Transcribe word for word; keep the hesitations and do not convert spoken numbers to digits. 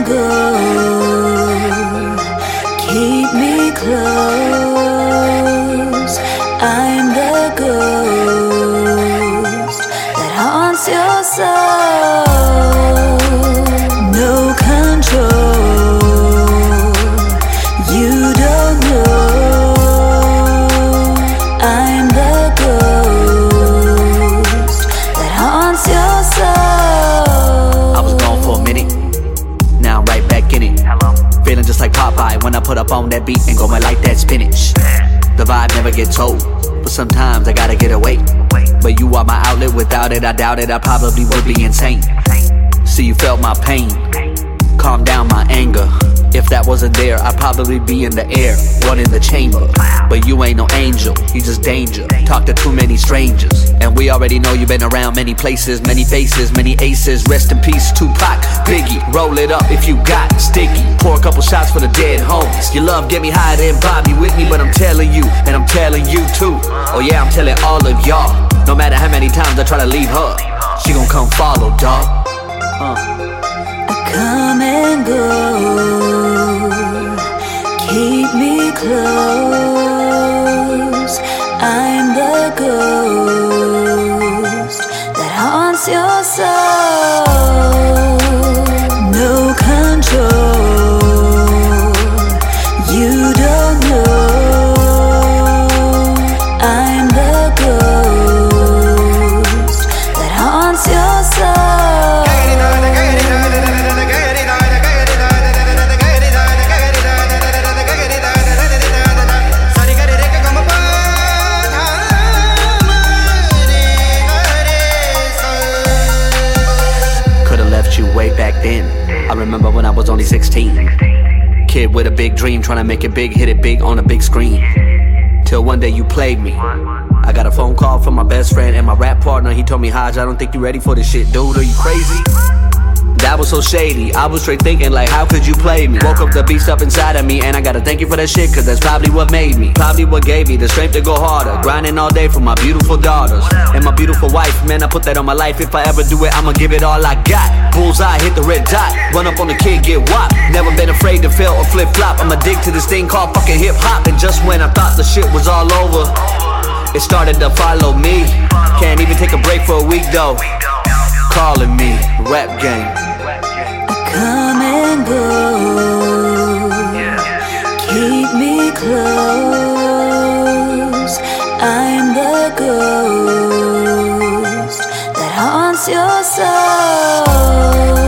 and go. Keep me close. I'm the ghost that haunts your soul. No control. You don't know. I'm the ghost that haunts your soul. I was gone for a minute, now I'm right back in it. Feeling just like Popeye when I put up on that beat and going like that spinach. The vibe never gets old, but sometimes I gotta get away. But you are my outlet, without it I doubt it, I probably would be insane. See, you felt my pain, calm down my anger. If that wasn't there, I'd probably be in the air, one in the chamber. But you ain't no angel, you just danger. Talk to too many strangers, and we already know you've been around many places, many faces, many aces. Rest in peace, Tupac, Biggie. Roll it up if you got sticky. Pour a couple shots for the dead homies. Your love get me higher than Bobby Whitney, but I'm telling you, and I'm telling you too. Oh yeah, I'm telling all of y'all. No matter how many times I try to leave her, she gon' come follow, dawg. Uh. I come and go. Keep me close. I'm the ghost that haunts your soul. No control. You don't know. I'm the ghost that haunts your soul. You way back then. I remember when I was only sixteen. Kid with a big dream, trying to make it big, hit it big on a big screen. Till one day you played me. I got a phone call from my best friend and my rap partner. He told me, Hodge, I don't think you ready for this shit, dude. Are you crazy? That was so shady. I was straight thinking like, how could you play me? Woke up the beast up inside of me, and I gotta thank you for that shit, cause that's probably what made me. Probably what gave me the strength to go harder. Grinding all day for my beautiful daughters and my beautiful wife. Man, I put that on my life. If I ever do it, I'ma give it all I got. Bullseye, hit the red dot. Run up on the kid, get whopped. Never been afraid to fail or flip flop. I'm addicted to this thing called fucking hip hop. And just when I thought the shit was all over, it started to follow me. Can't even take a break for a week though. Calling me Rap Game. Come and go. Keep me close. I'm the ghost that haunts your soul.